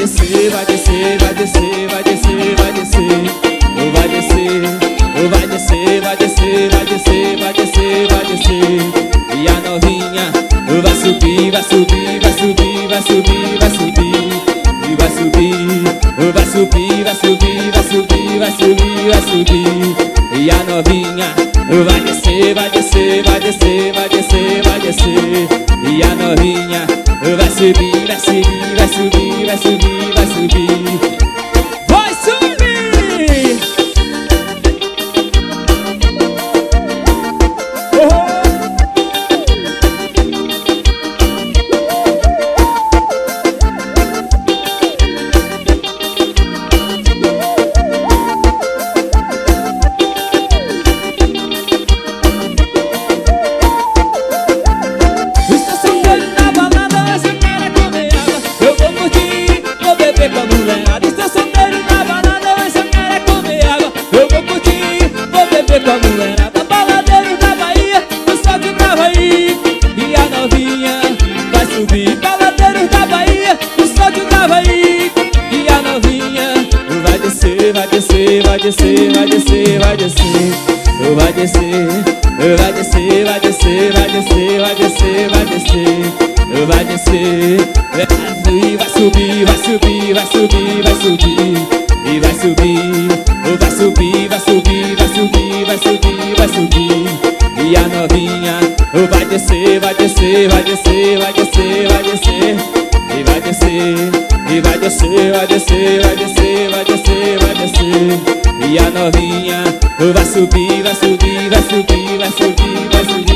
descer, vai descer, vai descer, vai descer, vai descer. Vai descer, vai descer, vai descer, vai descer, vai descer, vai descer. E a novinha vai subir, vai subir, vai subir, vai subir, vai subir. E vai subir, vai subir, vai subir, vai subir, vai subir, vai subir. E a novinha vai descer, vai descer, vai descer, vai descer, vai descer. E a novinha vai subir, vai subir, vai subir, vai subir, vai subir. Vai subir! Vai descer, vai descer, vai descer, vai descer. Vai descer, vai descer, vai descer, vai descer, vai descer, vai descer. Vai descer, vai subir, vai subir, vai subir, vai subir. E vai subir, vai subir, vai subir, vai subir, vai subir, vai subir. E a novinha vai descer, vai descer, vai descer, vai descer, vai descer. E vai descer, e vai descer, vai descer, vai descer, vai descer, vai descer. E a novinha vai subir, vai subir, vai subir, vai subir, vai subir.